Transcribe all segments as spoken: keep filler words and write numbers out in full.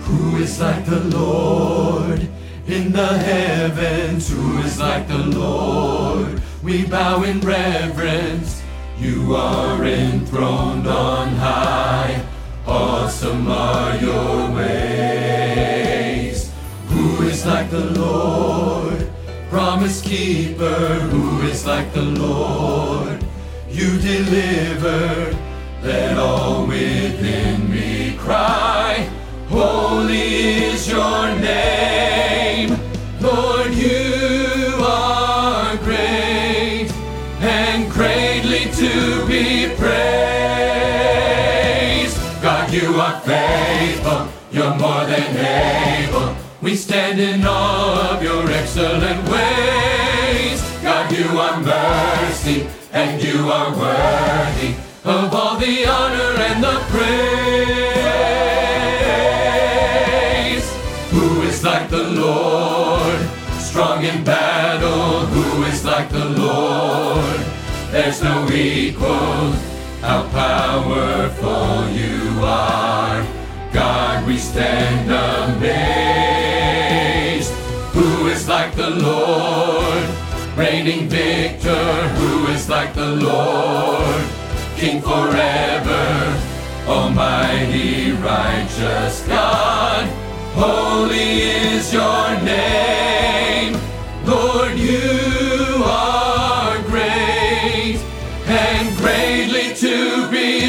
Who is like the Lord in the heavens? Who is like the Lord? We bow in reverence. You are enthroned on high. Awesome are your ways. Who is like the Lord? Promise keeper. Who is like the Lord? You deliver. Let all within me cry, holy is your name. Lord, you are great and greatly to be praised. God, you are faithful, you're more than able. We stand in awe of your excellent ways. God, you are mercy and you are worthy of all the honor and the praise. Who is like the Lord, strong in battle? Who is like the Lord? There's no equal. How powerful you are. God, we stand amazed. Who is like the Lord, reigning victor? Who is like the Lord, King forever, almighty righteous God? Holy is your name. Lord, you are great and greatly to be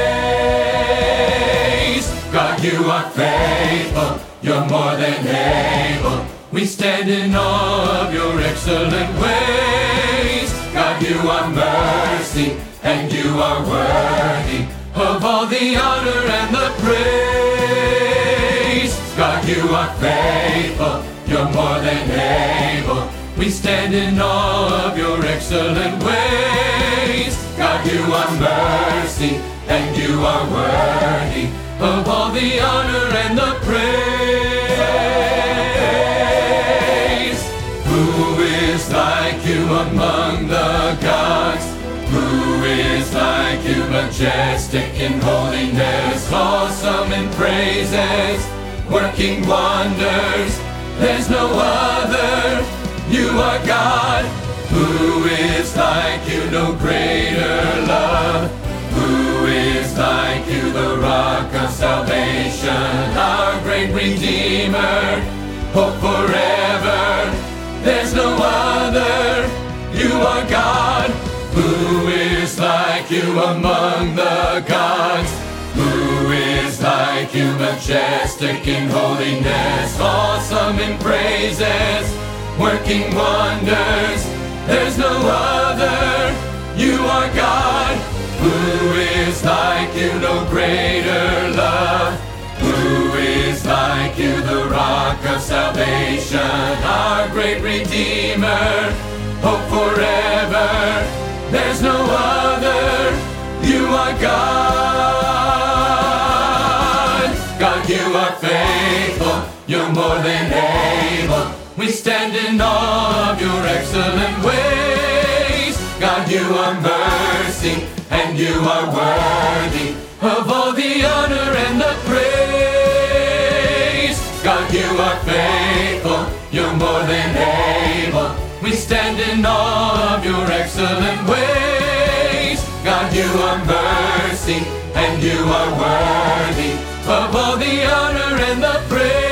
praised. God, you are faithful, you're more than able. We stand in awe of your excellent ways. God, you are mercy and you are worthy of all the honor and the praise. God, you are faithful, you're more than able. We stand in awe of your excellent ways. God, you are mercy and you are worthy of all the honor and the praise. Who is like you among the gods? Who is like you, majestic in holiness, awesome in praises, working wonders? There's no other. You are God. Who is like you? No greater love. Who is like you? The rock of salvation, our great Redeemer, hope forever. There's no other. You are God. Who is like you among the gods? Who is like you, majestic in holiness, awesome in praises, working wonders? There's no other. You are God. Who is like you? No greater love. Who is like you? The rock of salvation, our great Redeemer, hope forever. There's no other. You are God. God, you are faithful. You're more than able. We stand in awe of your excellent ways. God, you are mercy and you are worthy of all the honor and the praise. God, you are faithful. You're more than able. We stand in awe of your excellent ways. God, you are mercy and you are worthy of all the honor and the praise.